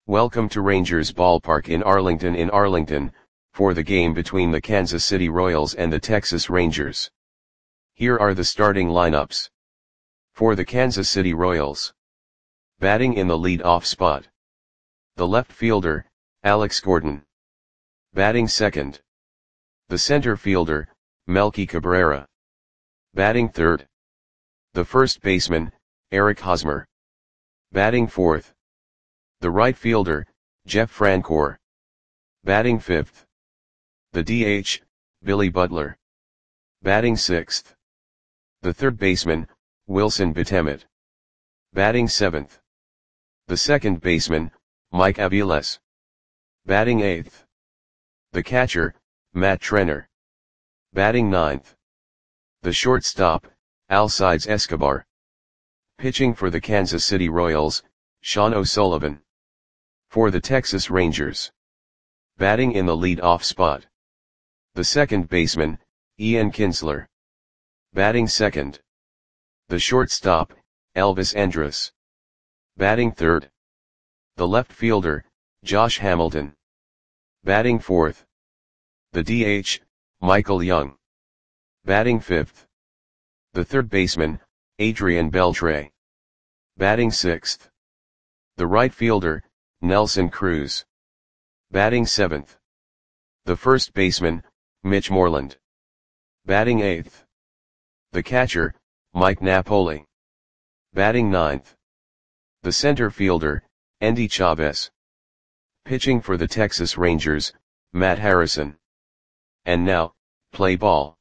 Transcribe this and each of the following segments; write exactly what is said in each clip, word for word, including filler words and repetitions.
Welcome to Rangers Ballpark in Arlington in Arlington, for the game between the Kansas City Royals and the Texas Rangers. Here are the starting lineups. For the Kansas City Royals. Batting in the lead-off spot. The left fielder, Alex Gordon. Batting second. The center fielder, Melky Cabrera. Batting third. The first baseman, Eric Hosmer. Batting fourth. The right fielder, Jeff Francoeur. Batting fifth. The D H, Billy Butler. Batting sixth. The third baseman, Wilson Betemet. Batting seventh. The second baseman, Mike Aviles. Batting eighth. The catcher, Matt Trenner. Batting ninth. The shortstop, Alcides Escobar. Pitching for the Kansas City Royals, Sean O'Sullivan. For the Texas Rangers. Batting in the lead-off spot. The second baseman, Ian Kinsler. Batting second. The shortstop, Elvis Andrus. Batting third. The left fielder, Josh Hamilton. Batting fourth. The D H, Michael Young. Batting fifth. The third baseman, Adrian Beltre. Batting sixth. The right fielder, Nelson Cruz. Batting seventh. The first baseman, Mitch Moreland. Batting eighth. The catcher, Mike Napoli. Batting ninth. The center fielder, Endy Chavez. Pitching for the Texas Rangers, Matt Harrison. And now, play ball.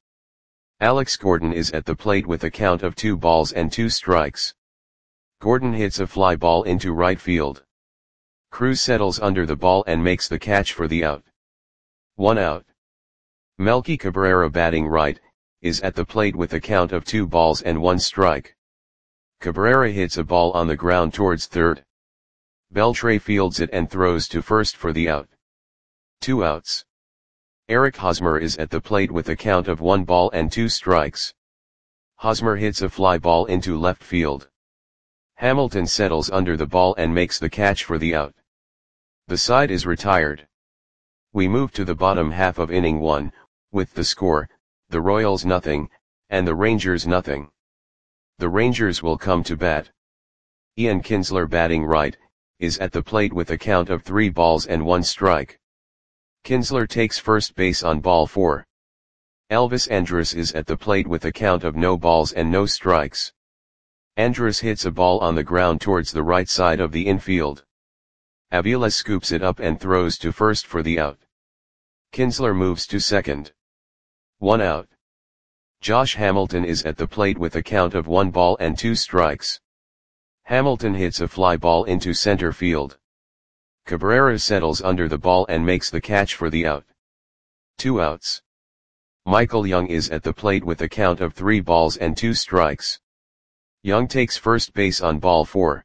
Alex Gordon is at the plate with a count of two balls and two strikes. Gordon hits a fly ball into right field. Cruz settles under the ball and makes the catch for the out. One out. Melky Cabrera, batting right, is at the plate with a count of two balls and one strike. Cabrera hits a ball on the ground towards third. Beltre fields it and throws to first for the out. Two outs. Eric Hosmer is at the plate with a count of one ball and two strikes. Hosmer hits a fly ball into left field. Hamilton settles under the ball and makes the catch for the out. The side is retired. We move to the bottom half of inning one, with the score, the Royals nothing, and the Rangers nothing. The Rangers will come to bat. Ian Kinsler, batting right, is at the plate with a count of three balls and one strike. Kinsler takes first base on ball four. Elvis Andrus is at the plate with a count of no balls and no strikes. Andrus hits a ball on the ground towards the right side of the infield. Aviles scoops it up and throws to first for the out. Kinsler moves to second. One out. Josh Hamilton is at the plate with a count of one ball and two strikes. Hamilton hits a fly ball into center field. Cabrera settles under the ball and makes the catch for the out. Two outs. Michael Young is at the plate with a count of three balls and two strikes. Young takes first base on ball four.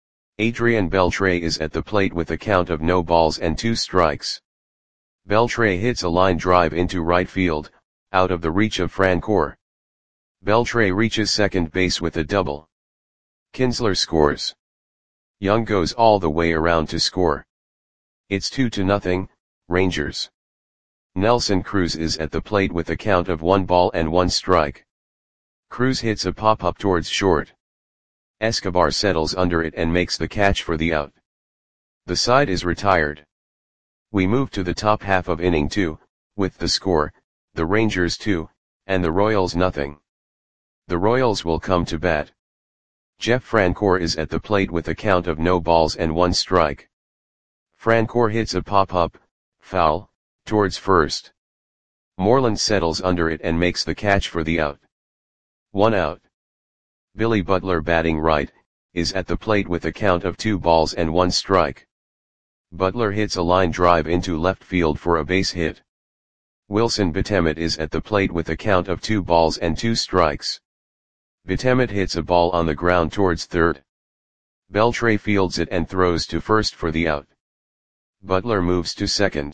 Adrian Beltre is at the plate with a count of no balls and two strikes. Beltre hits a line drive into right field, out of the reach of Francoeur. Beltre reaches second base with a double. Kinsler scores. Young goes all the way around to score. It's two to nothing, Rangers. Nelson Cruz is at the plate with a count of one ball and one strike. Cruz hits a pop-up towards short. Escobar settles under it and makes the catch for the out. The side is retired. We move to the top half of inning two, with the score, the Rangers two, and the Royals nothing. The Royals will come to bat. Jeff Francoeur is at the plate with a count of no balls and one strike. Francoeur hits a pop-up, foul, towards first. Moreland settles under it and makes the catch for the out. One out. Billy Butler, batting right, is at the plate with a count of two balls and one strike. Butler hits a line drive into left field for a base hit. Wilson Betemet is at the plate with a count of two balls and two strikes. Betemet hits a ball on the ground towards third. Beltre fields it and throws to first for the out. Butler moves to second.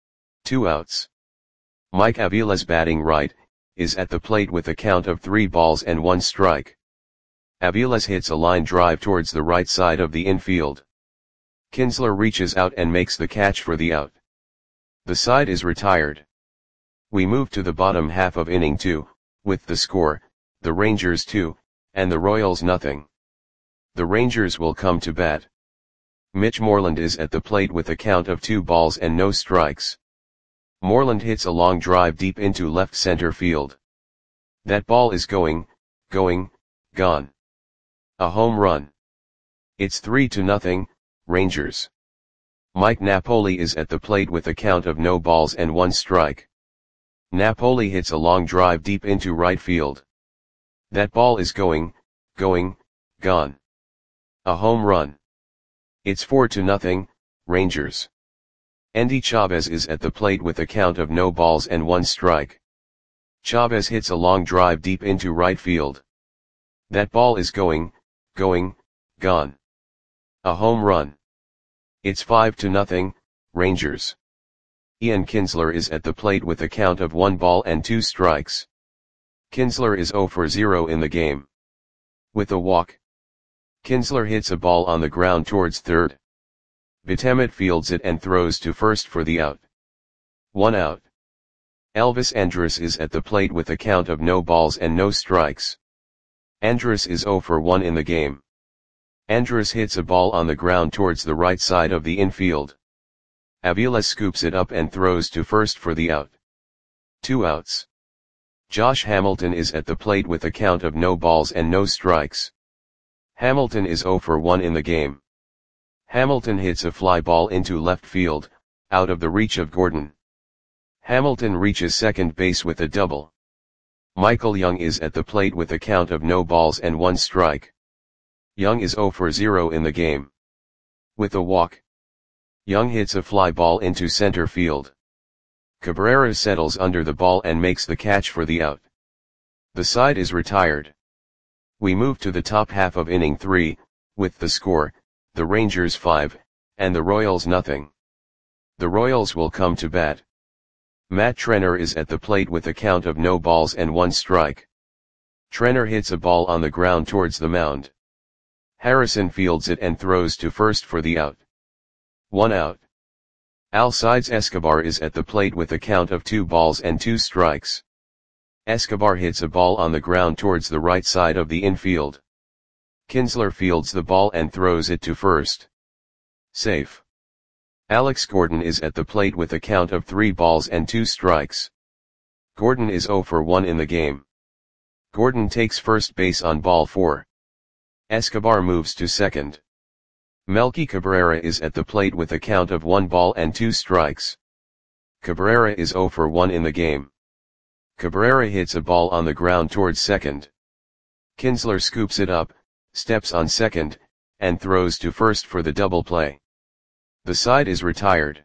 Two outs. Mike Aviles, batting right, is at the plate with a count of three balls and one strike. Aviles hits a line drive towards the right side of the infield. Kinsler reaches out and makes the catch for the out. The side is retired. We move to the bottom half of inning two, with the score, the Rangers two, and the Royals nothing. The Rangers will come to bat. Mitch Moreland is at the plate with a count of two balls and no strikes. Moreland hits a long drive deep into left center field. That ball is going, going, gone. A home run. It's three to nothing, Rangers. Mike Napoli is at the plate with a count of no balls and one strike. Napoli hits a long drive deep into right field. That ball is going, going, gone. A home run. It's four to nothing, Rangers. Endy Chavez is at the plate with a count of no balls and one strike. Chavez hits a long drive deep into right field. That ball is going, going, gone. A home run. It's five to nothing, Rangers. Ian Kinsler is at the plate with a count of one ball and two strikes. Kinsler is zero for zero in the game. With a walk. Kinsler hits a ball on the ground towards third. Betemet fields it and throws to first for the out. One out. Elvis Andrus is at the plate with a count of no balls and no strikes. Andrus is zero for one in the game. Andrus hits a ball on the ground towards the right side of the infield. Avila scoops it up and throws to first for the out. Two outs. Josh Hamilton is at the plate with a count of no balls and no strikes. Hamilton is zero for one in the game. Hamilton hits a fly ball into left field, out of the reach of Gordon. Hamilton reaches second base with a double. Michael Young is at the plate with a count of no balls and one strike. Young is zero for zero in the game. With a walk. Young hits a fly ball into center field. Cabrera settles under the ball and makes the catch for the out. The side is retired. We move to the top half of inning three, with the score, the Rangers five, and the Royals nothing. The Royals will come to bat. Matt Trenner is at the plate with a count of no balls and one strike. Trenner hits a ball on the ground towards the mound. Harrison fields it and throws to first for the out. One out. Alcides Escobar is at the plate with a count of two balls and two strikes. Escobar hits a ball on the ground towards the right side of the infield. Kinsler fields the ball and throws it to first. Safe. Alex Gordon is at the plate with a count of three balls and two strikes. Gordon is zero for one in the game. Gordon takes first base on ball four. Escobar moves to second. Melky Cabrera is at the plate with a count of one ball and two strikes. Cabrera is zero for one in the game. Cabrera hits a ball on the ground towards second. Kinsler scoops it up, steps on second, and throws to first for the double play. The side is retired.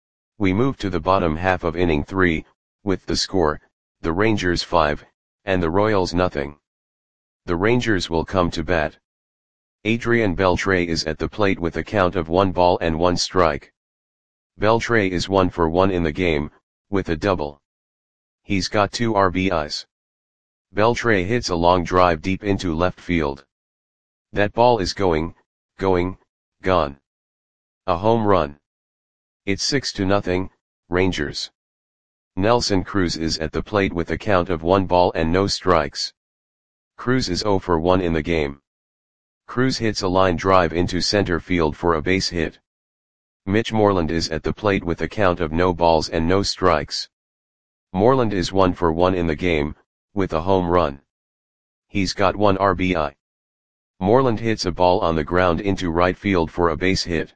We move to the bottom half of inning three, with the score, the Rangers five, and the Royals nothing. The Rangers will come to bat. Adrian Beltre is at the plate with a count of one ball and one strike. Beltre is one for one in the game, with a double. He's got two R B Is. Beltre hits a long drive deep into left field. That ball is going, going, gone. A home run. It's six to nothing, Rangers. Nelson Cruz is at the plate with a count of one ball and no strikes. Cruz is zero for one in the game. Cruz hits a line drive into center field for a base hit. Mitch Moreland is at the plate with a count of no balls and no strikes. Moreland is one for one in the game, with a home run. He's got one R B I. Moreland hits a ball on the ground into right field for a base hit.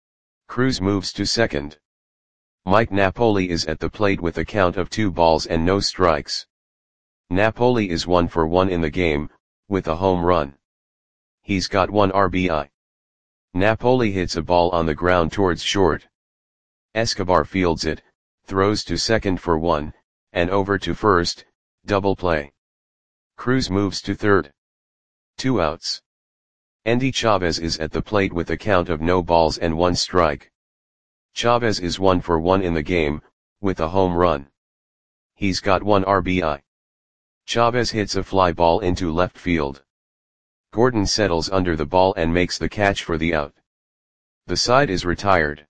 Cruz moves to second. Mike Napoli is at the plate with a count of two balls and no strikes. Napoli is one for one in the game, with a home run. He's got one R B I. Napoli hits a ball on the ground towards short. Escobar fields it, throws to second for one, and over to first, double play. Cruz moves to third. Two outs. Endy Chavez is at the plate with a count of no balls and one strike. Chavez is one for one in the game, with a home run. He's got one R B I. Chavez hits a fly ball into left field. Gordon settles under the ball and makes the catch for the out. The side is retired.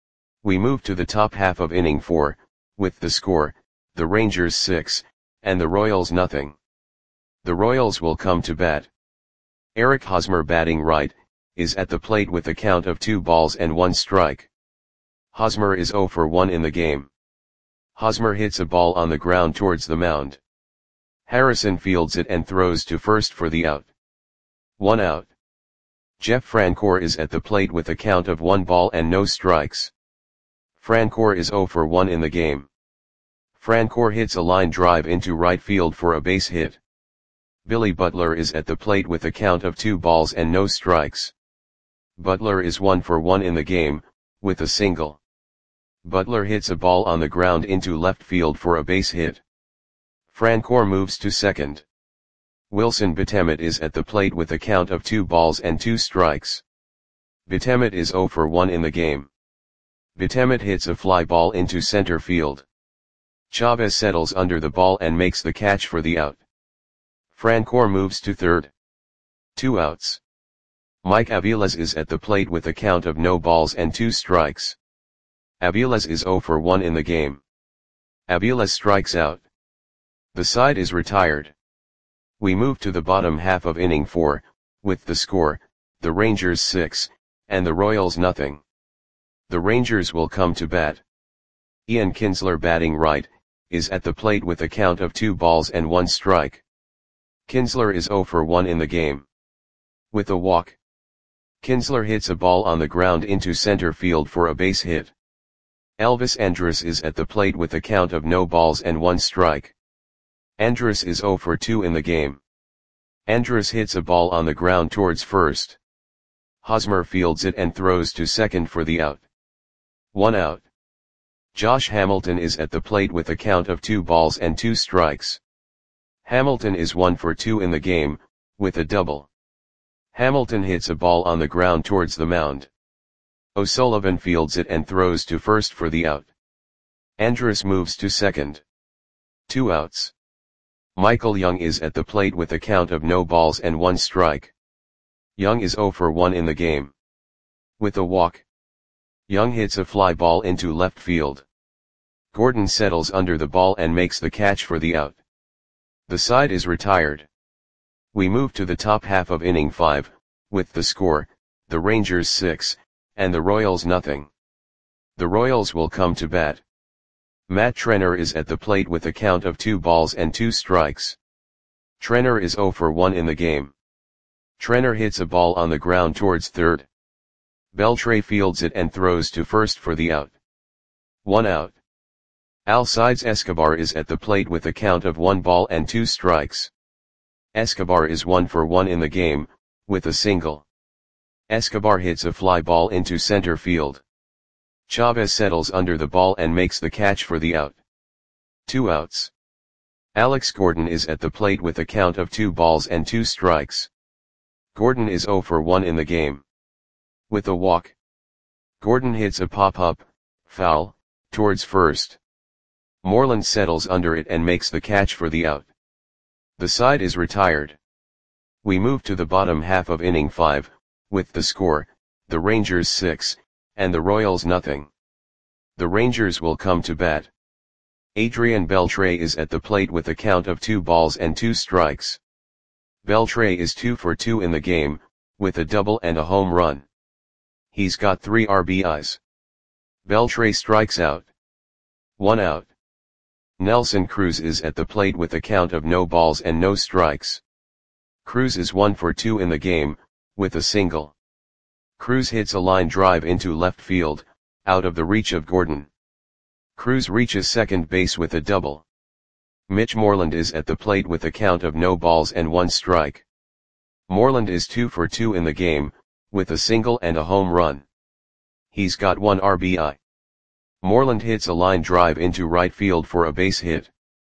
We move to the top half of inning four, with the score, the Rangers six, and the Royals nothing. The Royals will come to bat. Eric Hosmer, batting right, is at the plate with a count of two balls and one strike. Hosmer is zero for one in the game. Hosmer hits a ball on the ground towards the mound. Harrison fields it and throws to first for the out. One out. Jeff Francoeur is at the plate with a count of one ball and no strikes. Francoeur is zero for one in the game. Francoeur hits a line drive into right field for a base hit. Billy Butler is at the plate with a count of two balls and no strikes. Butler is one for one in the game, with a single. Butler hits a ball on the ground into left field for a base hit. Francoeur moves to second. Wilson Betemet is at the plate with a count of two balls and two strikes. Betemet is zero for one in the game. Betemet hits a fly ball into center field. Chavez settles under the ball and makes the catch for the out. Francoeur moves to third. Two outs. Mike Aviles is at the plate with a count of no balls and two strikes. Aviles is zero for one in the game. Aviles strikes out. The side is retired. We move to the bottom half of inning four, with the score, the Rangers six, and the Royals nothing. The Rangers will come to bat. Ian Kinsler, batting right, is at the plate with a count of two balls and one strike. Kinsler is zero for one in the game. With a walk. Kinsler hits a ball on the ground into center field for a base hit. Elvis Andrus is at the plate with a count of no balls and one strike. Andrus is zero for two in the game. Andrus hits a ball on the ground towards first. Hosmer fields it and throws to second for the out. One out. Josh Hamilton is at the plate with a count of two balls and two strikes. Hamilton is one for two in the game, with a double. Hamilton hits a ball on the ground towards the mound. O'Sullivan fields it and throws to first for the out. Andrus moves to second. Two outs. Michael Young is at the plate with a count of no balls and one strike. Young is zero for one in the game. With a walk. Young hits a fly ball into left field. Gordon settles under the ball and makes the catch for the out. The side is retired. We move to the top half of inning five, with the score, the Rangers six, and the Royals nothing. The Royals will come to bat. Matt Trenner is at the plate with a count of two balls and two strikes. Trenner is zero for one in the game. Trenner hits a ball on the ground towards third. Beltre fields it and throws to first for the out. One out. Alcides Escobar is at the plate with a count of one ball and two strikes. Escobar is one for one in the game, with a single. Escobar hits a fly ball into center field. Chavez settles under the ball and makes the catch for the out. Two outs. Alex Gordon is at the plate with a count of two balls and two strikes. Gordon is zero for one in the game. With a walk. Gordon hits a pop-up, foul, towards first. Moreland settles under it and makes the catch for the out. The side is retired. We move to the bottom half of inning five, with the score, the Rangers six, and the Royals nothing. The Rangers will come to bat. Adrian Beltre is at the plate with a count of two balls and two strikes. Beltre is two for two in the game, with a double and a home run. He's got three R B Is. Beltre strikes out. One out. Nelson Cruz is at the plate with a count of no balls and no strikes. Cruz is one for two in the game, with a single. Cruz hits a line drive into left field, out of the reach of Gordon. Cruz reaches second base with a double. Mitch Moreland is at the plate with a count of no balls and one strike. Moreland is two for two in the game, with a single and a home run. He's got one R B I. Moreland hits a line drive into right field for a base hit.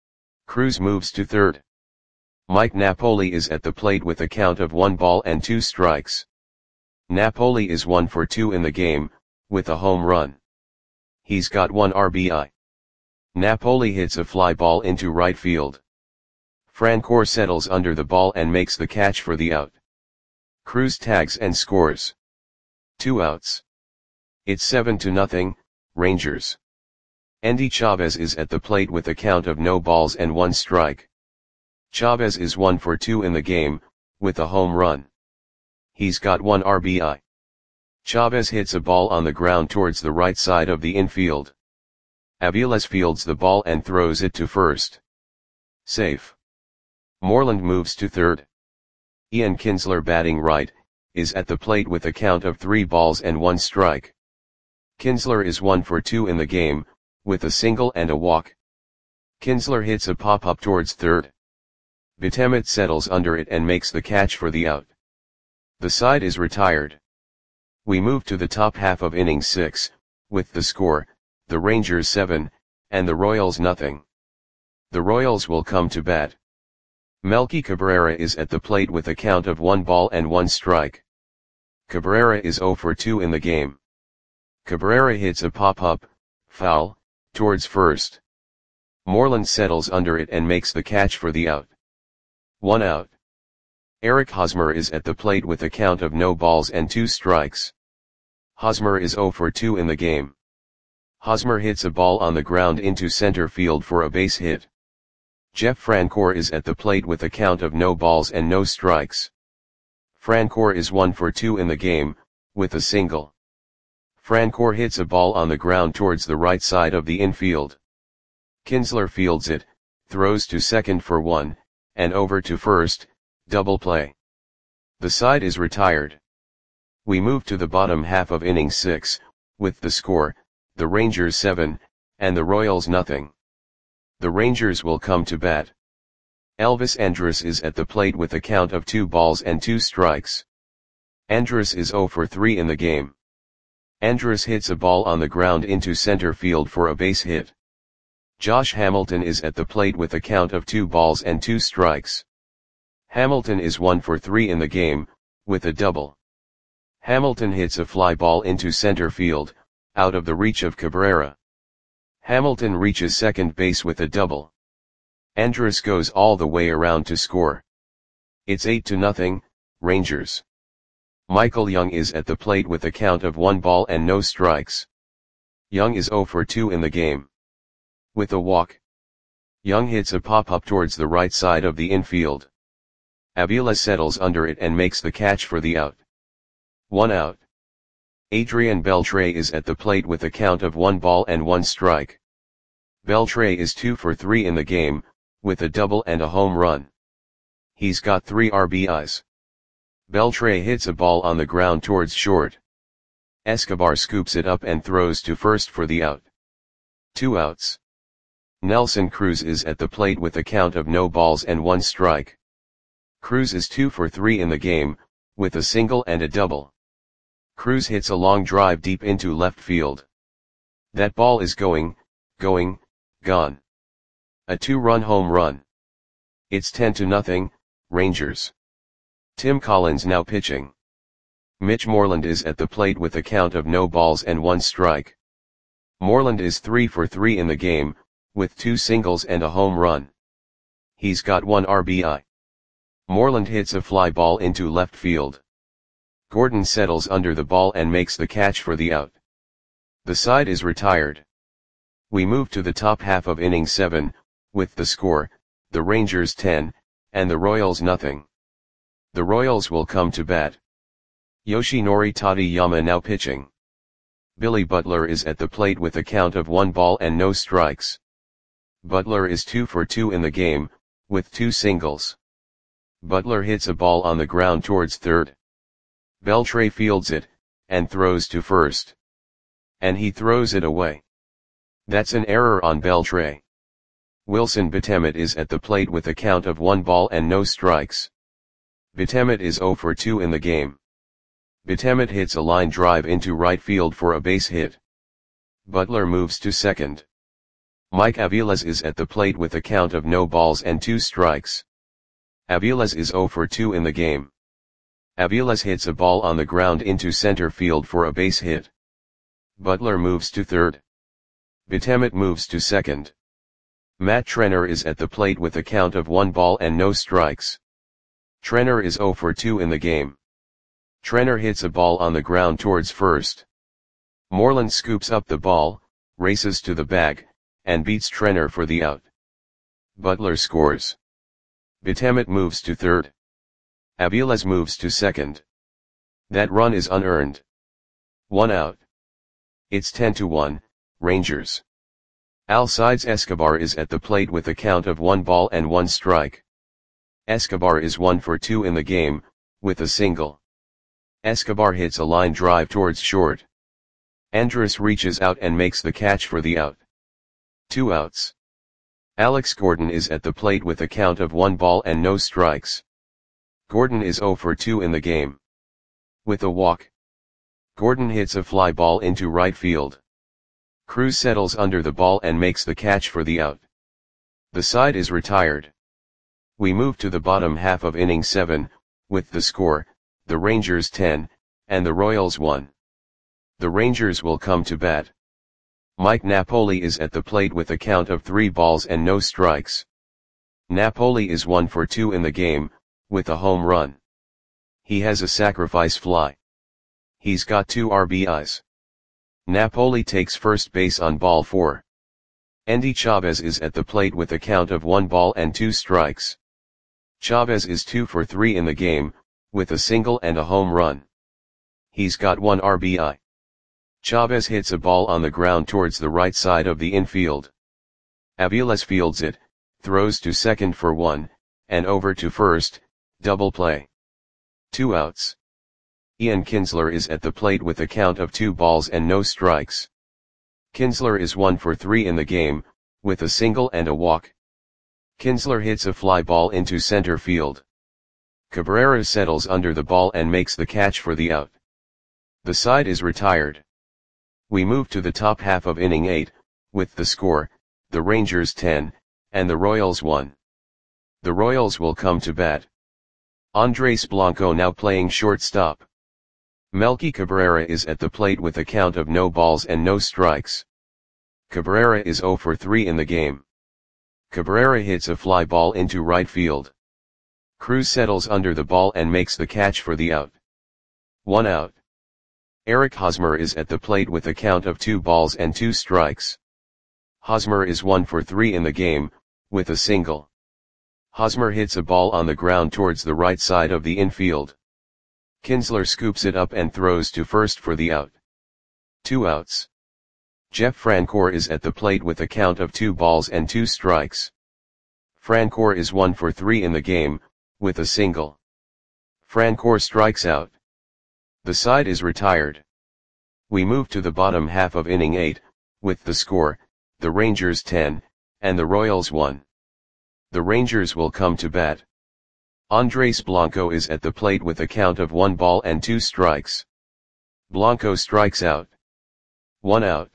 Cruz moves to third. Mike Napoli is at the plate with a count of one ball and two strikes. Napoli is one for two in the game, with a home run. He's got one R B I. Napoli hits a fly ball into right field. Francoeur settles under the ball and makes the catch for the out. Cruz tags and scores. Two outs. It's seven to nothing, Rangers. Endy Chavez is at the plate with a count of no balls and one strike. Chavez is one for two in the game, with a home run. He's got one R B I. Chavez hits a ball on the ground towards the right side of the infield. Aviles fields the ball and throws it to first. Safe. Moreland moves to third. Ian Kinsler, batting right, is at the plate with a count of three balls and one strike. Kinsler is one for two in the game, with a single and a walk. Kinsler hits a pop-up towards third. Betemet settles under it and makes the catch for the out. The side is retired. We move to the top half of inning six, with the score, the Rangers seven, and the Royals nothing. The Royals will come to bat. Melky Cabrera is at the plate with a count of one ball and one strike. Cabrera is zero for two in the game. Cabrera hits a pop-up, foul, towards first. Moreland settles under it and makes the catch for the out. One out. Eric Hosmer is at the plate with a count of no balls and two strikes. Hosmer is zero for two in the game. Hosmer hits a ball on the ground into center field for a base hit. Jeff Francoeur is at the plate with a count of no balls and no strikes. Francoeur is one for two in the game, with a single. Francoeur hits a ball on the ground towards the right side of the infield. Kinsler fields it, throws to second for one, and over to first, double play. The side is retired. We move to the bottom half of inning six, with the score, the Rangers seven, and the Royals nothing. The Rangers will come to bat. Elvis Andrus is at the plate with a count of two balls and two strikes. Andrus is zero for three in the game. Andrus hits a ball on the ground into center field for a base hit. Josh Hamilton is at the plate with a count of two balls and two strikes. Hamilton is one for three in the game, with a double. Hamilton hits a fly ball into center field, out of the reach of Cabrera. Hamilton reaches second base with a double. Andrus goes all the way around to score. It's eight to nothing, Rangers. Michael Young is at the plate with a count of one ball and no strikes. Young is zero for two in the game. With a walk. Young hits a pop-up towards the right side of the infield. Avila settles under it and makes the catch for the out. One out. Adrian Beltre is at the plate with a count of one ball and one strike. Beltre is two for three in the game, with a double and a home run. He's got three R B Is. Beltre hits a ball on the ground towards short. Escobar scoops it up and throws to first for the out. Two outs. Nelson Cruz is at the plate with a count of no balls and one strike. Cruz is two for three in the game, with a single and a double. Cruz hits a long drive deep into left field. That ball is going, going, gone. A two-run home run. It's ten to nothing, Rangers. Tim Collins now pitching. Mitch Moreland is at the plate with a count of no balls and one strike. Moreland is three for three in the game, with two singles and a home run. He's got one R B I. Moreland hits a fly ball into left field. Gordon settles under the ball and makes the catch for the out. The side is retired. We move to the top half of inning seven, with the score, the Rangers ten, and the Royals nothing. The Royals will come to bat. Yoshinori Tateyama now pitching. Billy Butler is at the plate with a count of one ball and no strikes. Butler is two for two in the game, with two singles. Butler hits a ball on the ground towards third. Beltre fields it, and throws to first. And he throws it away. That's an error on Beltre. Wilson Betemet is at the plate with a count of one ball and no strikes. Betemet is zero for two in the game. Betemet hits a line drive into right field for a base hit. Butler moves to second. Mike Aviles is at the plate with a count of no balls and two strikes. Aviles is zero for two in the game. Aviles hits a ball on the ground into center field for a base hit. Butler moves to third. Betemet moves to second. Matt Trenner is at the plate with a count of one ball and no strikes. Trenner is zero for two in the game. Trenner hits a ball on the ground towards first. Moreland scoops up the ball, races to the bag, and beats Trenner for the out. Butler scores. Betemet moves to third. Aviles moves to second. That run is unearned. One out. It's ten to one, Rangers. Alcides Escobar is at the plate with a count of one ball and one strike. Escobar is one for two in the game, with a single. Escobar hits a line drive towards short. Andrus reaches out and makes the catch for the out. Two outs. Alex Gordon is at the plate with a count of one ball and no strikes. Gordon is zero for two in the game. With a walk. Gordon hits a fly ball into right field. Cruz settles under the ball and makes the catch for the out. The side is retired. We move to the bottom half of inning seven, with the score, the Rangers ten, and the Royals one. The Rangers will come to bat. Mike Napoli is at the plate with a count of three balls and no strikes. Napoli is one for two in the game, with a home run. He has a sacrifice fly. He's got two R B Is. Napoli takes first base on ball four. Andy Chavez is at the plate with a count of one ball and two strikes. Chavez is two for three in the game, with a single and a home run. He's got one R B I. Chavez hits a ball on the ground towards the right side of the infield. Aviles fields it, throws to second for one, and over to first, double play. Two outs. Ian Kinsler is at the plate with a count of two balls and no strikes. Kinsler is one for three in the game, with a single and a walk. Kinsler hits a fly ball into center field. Cabrera settles under the ball and makes the catch for the out. The side is retired. We move to the top half of inning eight, with the score, the Rangers ten, and the Royals one. The Royals will come to bat. Andres Blanco now playing shortstop. Melky Cabrera is at the plate with a count of no balls and no strikes. Cabrera is zero for three in the game. Cabrera hits a fly ball into right field. Cruz settles under the ball and makes the catch for the out. One out. Eric Hosmer is at the plate with a count of two balls and two strikes. Hosmer is one for three in the game, with a single. Hosmer hits a ball on the ground towards the right side of the infield. Kinsler scoops it up and throws to first for the out. Two outs. Jeff Francoeur is at the plate with a count of two balls and two strikes. Francoeur is one for three in the game, with a single. Francoeur strikes out. The side is retired. We move to the bottom half of inning eight, with the score, the Rangers ten, and the Royals one. The Rangers will come to bat. Andres Blanco is at the plate with a count of one ball and two strikes. Blanco strikes out. One out.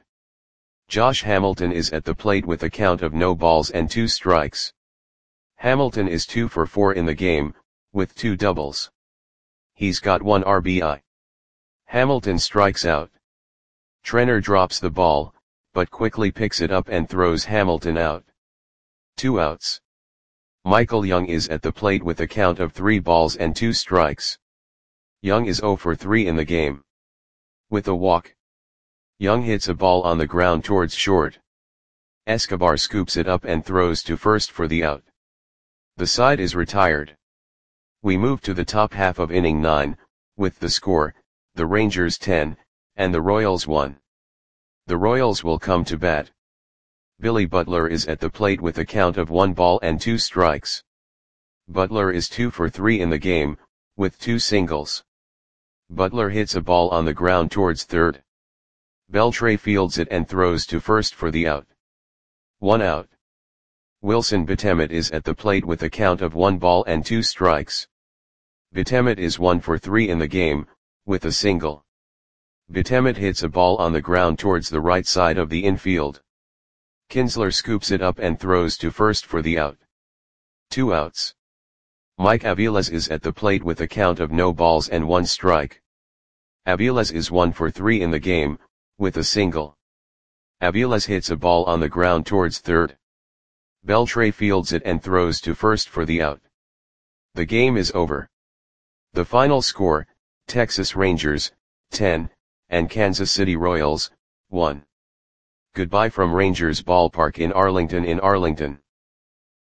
Josh Hamilton is at the plate with a count of no balls and two strikes. Hamilton is two for four in the game, with two doubles. He's got one R B I. Hamilton strikes out. Trenner drops the ball, but quickly picks it up and throws Hamilton out. Two outs. Michael Young is at the plate with a count of three balls and two strikes. Young is zero for three in the game. With a walk. Young hits a ball on the ground towards short. Escobar scoops it up and throws to first for the out. The side is retired. We move to the top half of inning nine, with the score, the Rangers ten, and the Royals one. The Royals will come to bat. Billy Butler is at the plate with a count of one ball and two strikes. Butler is two for three in the game, with two singles. Butler hits a ball on the ground towards third. Beltre fields it and throws to first for the out. One out. Wilson Betemet is at the plate with a count of one ball and two strikes. Betemet is one for three in the game, with a single. Betemet hits a ball on the ground towards the right side of the infield. Kinsler scoops it up and throws to first for the out. Two outs. Mike Aviles is at the plate with a count of no balls and one strike. Aviles is one for three in the game, with a single. Aviles hits a ball on the ground towards third. Beltre fields it and throws to first for the out. The game is over. The final score, Texas Rangers, ten, and Kansas City Royals, one. Goodbye from Rangers Ballpark in Arlington in Arlington.